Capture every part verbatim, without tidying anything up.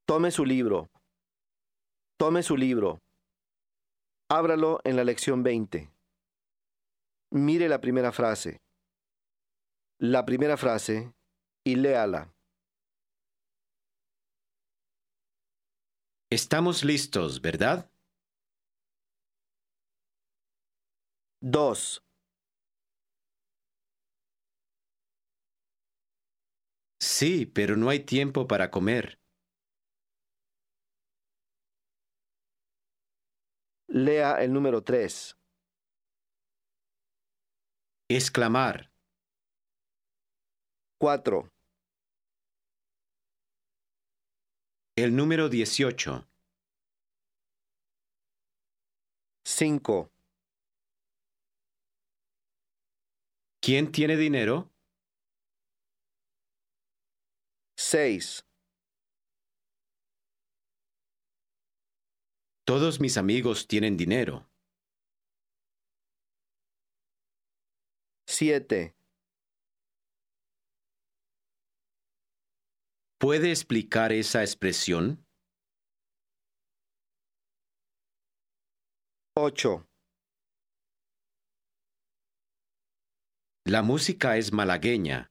Tome su libro. Tome su libro. Ábralo en la lección veinte. Mire la primera frase. La primera frase y léala. Estamos listos, ¿verdad? Dos. Sí, pero no hay tiempo para comer. Lea el número tres. Exclamar. Cuatro. El número dieciocho. Cinco. ¿Quién tiene dinero? Seis. Todos mis amigos tienen dinero. Siete. ¿Puede explicar esa expresión? Ocho. La música es malagueña.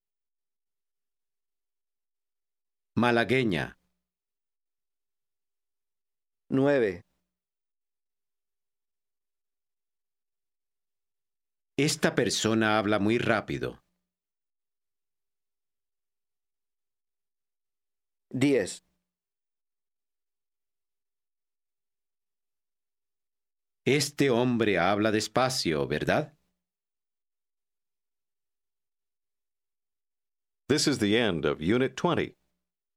Malagueña. Nueve. Esta persona habla muy rápido. Diez. Este hombre habla despacio, ¿verdad? This is the end of Unit twenty.